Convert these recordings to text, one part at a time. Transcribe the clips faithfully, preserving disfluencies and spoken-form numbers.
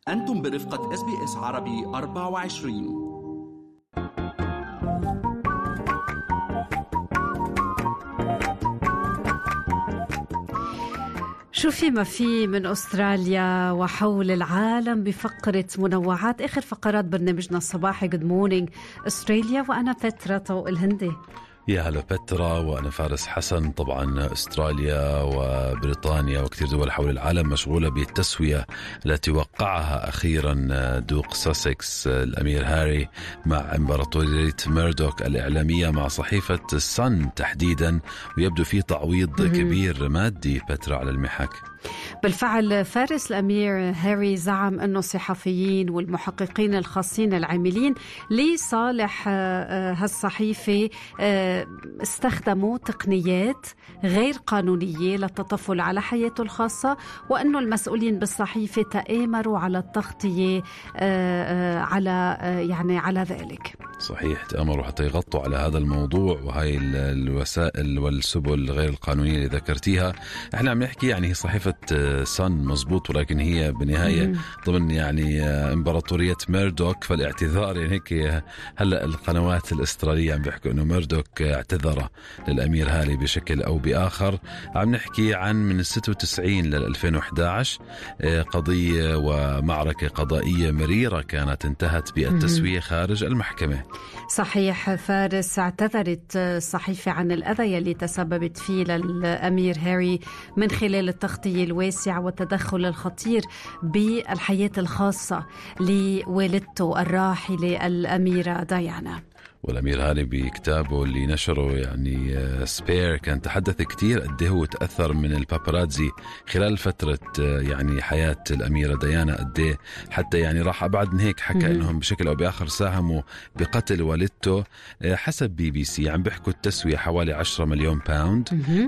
أنتم برفقة إس بي إس عربي أربعة وعشرين. شو في ما في من أستراليا وحول العالم بفقرة منوعات آخر فقرات برنامجنا الصباحي Good Morning أستراليا، وأنا بترا طوق الهندي. يا هلا بترا، وأنا فارس حسن. طبعا أستراليا وبريطانيا وكثير دول حول العالم مشغولة بالتسوية التي وقعها أخيرا دوق ساسكس الأمير هاري مع إمبراطورية ميردوك الإعلامية مع صحيفة السن تحديدا، ويبدو فيه تعويض كبير مادي بترا على المحك. بالفعل فارس، الأمير هاري زعم أنه الصحفيين والمحققين الخاصين العاملين لصالح هالصحيفة استخدموا تقنيات غير قانونية للتطفل على حياته الخاصة، وأنه المسؤولين بالصحيفة تآمروا على التغطية على يعني على ذلك. صحيح، تآمروا حتى يغطوا على هذا الموضوع، وهي الوسائل والسبل غير القانونية اللي ذكرتيها. احنا عم نحكي يعني هي صحيفة سن مزبوط، ولكن هي بالنهاية ضمن يعني إمبراطورية ميردوك، فالاعتذار يعني هيك هلأ القنوات الأسترالية عم بيحكوا أنه ميردوك اعتذر للأمير هاري بشكل أو بآخر. عم نحكي عن من ستة وتسعين لل ألفين وإحدى عشر قضية ومعركة قضائية مريرة كانت انتهت بالتسوية خارج المحكمة. صحيح فارس، اعتذرت الصحيفة عن الأذى اللي تسببت فيه للأمير هاري من خلال التغطية الواسعة والتدخل الخطير بالحياة الخاصة لوالدته الراحلة الأميرة ديانا. والأمير هاري بكتابه اللي نشره يعني سبير كان تحدث كتير قد هو تأثر من الباباراتزي خلال فترة يعني حياة الأميرة ديانا، قد حتى يعني راح أبعد من هيك، حكى إنهم بشكل أو بآخر ساهموا بقتل والدته. حسب بي بي سي عم بيحكوا التسوية حوالي عشرة مليون باوند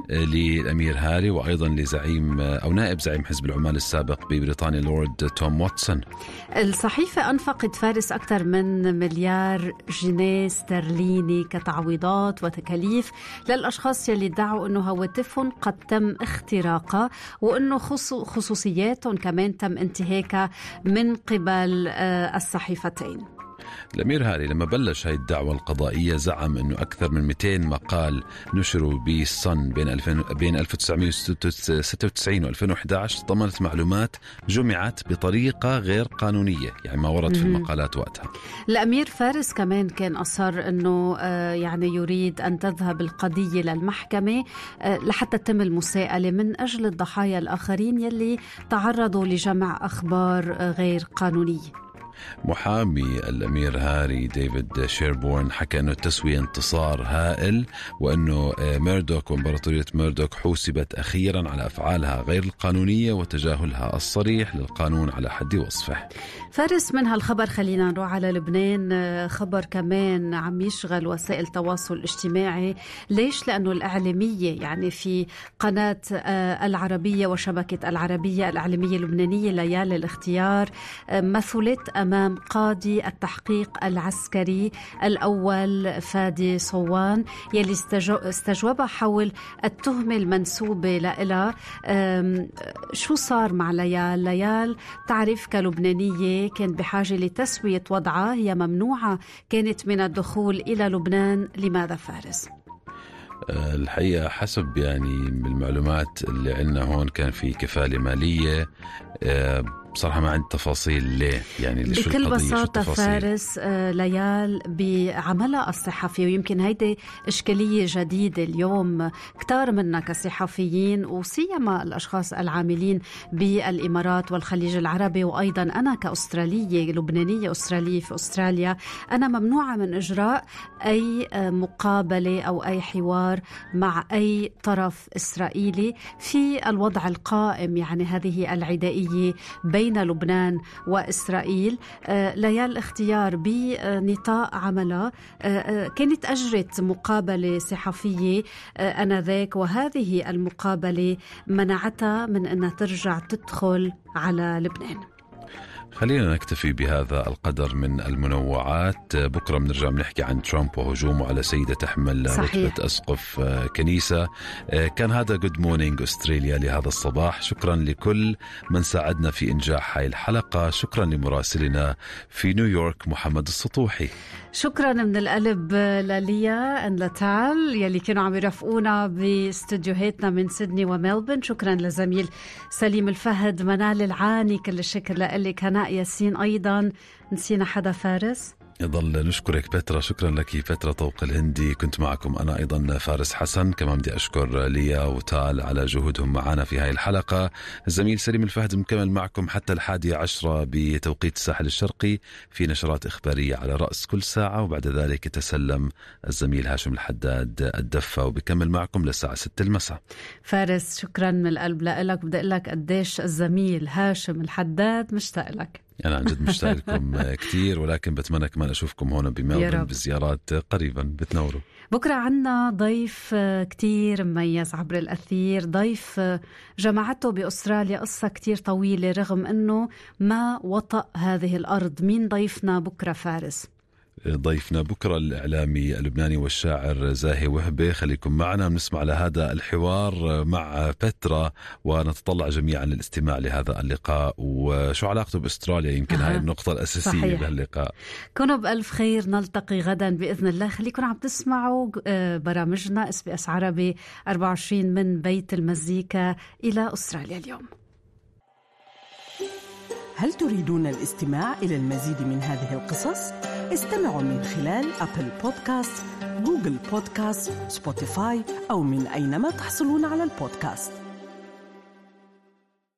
للأمير هاري، وأيضا لزعيم أو نائب زعيم حزب العمال السابق ببريطانيا لورد توم واتسون. الصحيفة أنفقت فارس أكثر من مليار جنيه استرليني كتعويضات وتكاليف للأشخاص يلي ادعوا أنه هواتفهم قد تم اختراقها، وأنه خصوصياتهم كمان تم انتهاكها من قبل الصحيفتين. الأمير هاري لما بلش هاي الدعوة القضائية زعم أنه أكثر من مئتين مقال نشروا بالصن بين ألفين بين ألف وتسعمية وستة وتسعين و ألفين وإحدى عشر ضمنت معلومات جمعت بطريقة غير قانونية، يعني ما ورد في المقالات وقتها. الأمير فارس كمان كان أصر أنه يعني يريد أن تذهب القضية للمحكمة لحتى تتم المساءلة من أجل الضحايا الآخرين يلي تعرضوا لجمع أخبار غير قانونية. محامي الأمير هاري ديفيد شيربورن حكى أنه التسوية انتصار هائل، وأنه ميردوك وإمبراطورية ميردوك حوسبت أخيرا على أفعالها غير القانونية وتجاهلها الصريح للقانون على حد وصفه. فارس، من هالخبر خلينا نروح على لبنان. خبر كمان عم يشغل وسائل التواصل الاجتماعي. ليش؟ لأنه الإعلامية يعني في قناة العربية وشبكة العربية الإعلامية اللبنانية ليال الاختيار مثلت أمام قاضي التحقيق العسكري الأول فادي صوان يلي استجوبها حول التهمة المنسوبة لها. شو صار مع ليال؟ ليال تعرف كلبنانية كان بحاجة لتسوية وضعها، هي ممنوعة كانت من الدخول إلى لبنان. لماذا فارس؟ الحقيقة حسب يعني المعلومات اللي عندنا هون كان في كفالة مالية. بصراحة ما عندي تفاصيل ليه، يعني بكل بساطة فارس ليال بعملها الصحفي، ويمكن هيدي إشكالية جديدة اليوم كتار منا كصحفيين وسيما الأشخاص العاملين بالإمارات والخليج العربي، وأيضا أنا كأسترالية لبنانية أسترالية في أستراليا أنا ممنوعة من إجراء أي مقابلة أو أي حوار مع أي طرف إسرائيلي في الوضع القائم، يعني هذه العدائية بين بين لبنان وإسرائيل. آه ليال اختيار بنطاق عملها آه كانت أجرت مقابلة صحفية آه أنذاك، وهذه المقابلة منعتها من أنها ترجع تدخل على لبنان. خلينا نكتفي بهذا القدر من المنوعات. بكرة بنرجع بنحكي عن ترامب وهجومه على سيدة تحمل صحيح. رتبة أسقف كنيسة. كان هذا Good Morning أستراليا لهذا الصباح. شكرا لكل من ساعدنا في إنجاح هاي الحلقة. شكرا لمراسلنا في نيويورك محمد السطوحي. شكرا من القلب لليا أن لتال يلي كانوا عم يرافقونا باستديوهاتنا من سيدني وملبن. شكرا لزميل سليم الفهد، منال العاني، كل الشكر لك، هناء ياسين أيضا. نسينا حدا فارس؟ يضل نشكرك بترا. شكرا لك بترا طوق الهندي. كنت معكم أنا أيضا فارس حسن. كمان بدي أشكر ليا وتال على جهودهم معنا في هاي الحلقة. الزميل سليم الفهد مكمل معكم حتى الحادية عشرة بتوقيت الساحل الشرقي في نشرات إخبارية على رأس كل ساعة، وبعد ذلك يتسلم الزميل هاشم الحداد الدفة وبكمل معكم للساعة ستة المساء. فارس شكرا من القلب لك. بدي أقول لك قديش الزميل هاشم الحداد مشتاق لك. أنا عن جد مشتاق لكم كتير، ولكن بتمنى كمان أشوفكم هون بملبن بزيارات قريبا. بتنوروا. بكرة عنا ضيف كتير مميز عبر الأثير، ضيف جماعته بأستراليا قصة كتير طويلة رغم أنه ما وطأ هذه الأرض. مين ضيفنا بكرة فارس؟ ضيفنا بكرة الإعلامي اللبناني والشاعر زاهي وهبة. خليكم معنا نسمع لهذا الحوار مع بترا، ونتطلع جميعا للاستماع لهذا اللقاء وشو علاقته بأستراليا. يمكن أه. هاي النقطة الأساسية صحيح. بهاللقاء. كونوا بألف خير، نلتقي غدا بإذن الله. خليكم عم تسمعوا برامجنا اس بي اس عربي أربعة وعشرين من بيت المزيكا إلى أستراليا اليوم. هل تريدون الاستماع إلى المزيد من هذه القصص؟ استمعوا من خلال أبل بودكاست، جوجل بودكاست، سبوتيفاي أو من أينما تحصلون على البودكاست.